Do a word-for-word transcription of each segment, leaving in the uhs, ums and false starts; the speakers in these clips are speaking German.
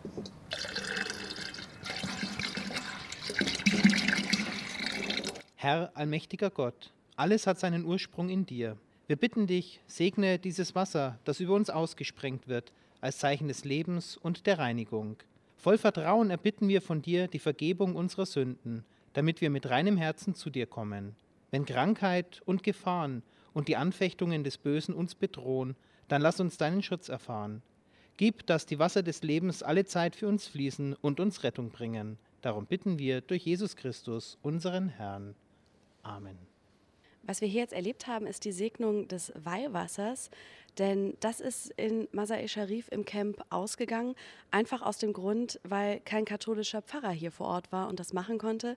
Herr, allmächtiger Gott, alles hat seinen Ursprung in dir. Wir bitten dich, segne dieses Wasser, das über uns ausgesprengt wird, als Zeichen des Lebens und der Reinigung. Voll Vertrauen erbitten wir von dir die Vergebung unserer Sünden, damit wir mit reinem Herzen zu dir kommen. Wenn Krankheit und Gefahren und die Anfechtungen des Bösen uns bedrohen, dann lass uns deinen Schutz erfahren. Gib, dass die Wasser des Lebens alle Zeit für uns fließen und uns Rettung bringen. Darum bitten wir durch Jesus Christus, unseren Herrn. Amen. Was wir hier jetzt erlebt haben, ist die Segnung des Weihwassers, denn das ist in Masar-e Sharif im Camp ausgegangen, einfach aus dem Grund, weil kein katholischer Pfarrer hier vor Ort war und das machen konnte.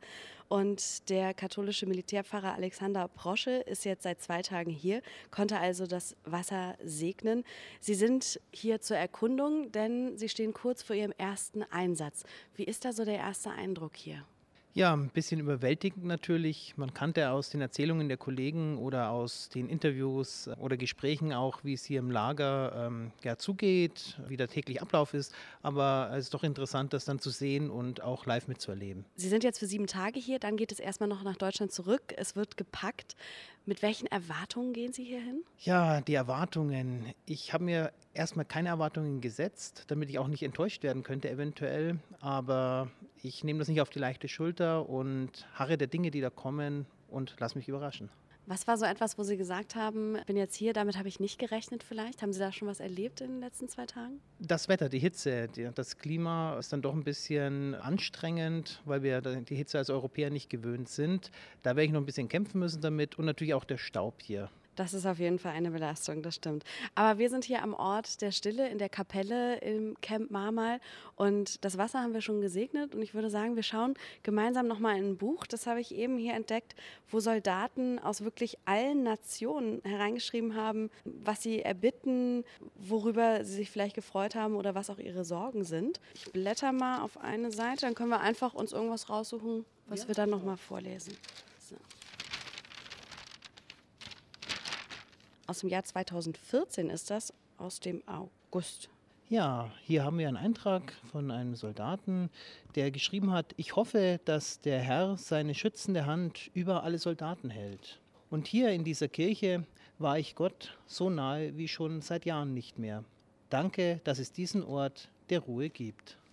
Und der katholische Militärpfarrer Alexander Prosche ist jetzt seit zwei Tagen hier, konnte also das Wasser segnen. Sie sind hier zur Erkundung, denn Sie stehen kurz vor Ihrem ersten Einsatz. Wie ist da so der erste Eindruck hier? Ja, ein bisschen überwältigend natürlich. Man kannte aus den Erzählungen der Kollegen oder aus den Interviews oder Gesprächen auch, wie es hier im Lager ähm, ja, zugeht, wie der tägliche Ablauf ist. Aber es ist doch interessant, das dann zu sehen und auch live mitzuerleben. Sie sind jetzt für sieben Tage hier, dann geht es erstmal noch nach Deutschland zurück. Es wird gepackt. Mit welchen Erwartungen gehen Sie hier hin? Ja, die Erwartungen. Ich habe mir erstmal keine Erwartungen gesetzt, damit ich auch nicht enttäuscht werden könnte eventuell. Aber ich nehme das nicht auf die leichte Schulter und harre der Dinge, die da kommen und lass mich überraschen. Was war so etwas, wo Sie gesagt haben, ich bin jetzt hier, damit habe ich nicht gerechnet vielleicht? Haben Sie da schon was erlebt in den letzten zwei Tagen? Das Wetter, die Hitze, die, das Klima ist dann doch ein bisschen anstrengend, weil wir die Hitze als Europäer nicht gewöhnt sind. Da werde ich noch ein bisschen kämpfen müssen damit und natürlich auch der Staub hier. Das ist auf jeden Fall eine Belastung, das stimmt. Aber wir sind hier am Ort der Stille in der Kapelle im Camp Marmal und das Wasser haben wir schon gesegnet und ich würde sagen, wir schauen gemeinsam nochmal in ein Buch, das habe ich eben hier entdeckt, wo Soldaten aus wirklich allen Nationen hereingeschrieben haben, was sie erbitten, worüber sie sich vielleicht gefreut haben oder was auch ihre Sorgen sind. Ich blätter mal auf eine Seite, dann können wir einfach uns irgendwas raussuchen, was Ja, wir dann nochmal vorlesen. So. Aus dem Jahr zweitausendvierzehn ist das, aus dem August. Ja, hier haben wir einen Eintrag von einem Soldaten, der geschrieben hat: Ich hoffe, dass der Herr seine schützende Hand über alle Soldaten hält. Und hier in dieser Kirche war ich Gott so nahe wie schon seit Jahren nicht mehr. Danke, dass es diesen Ort der Ruhe gibt.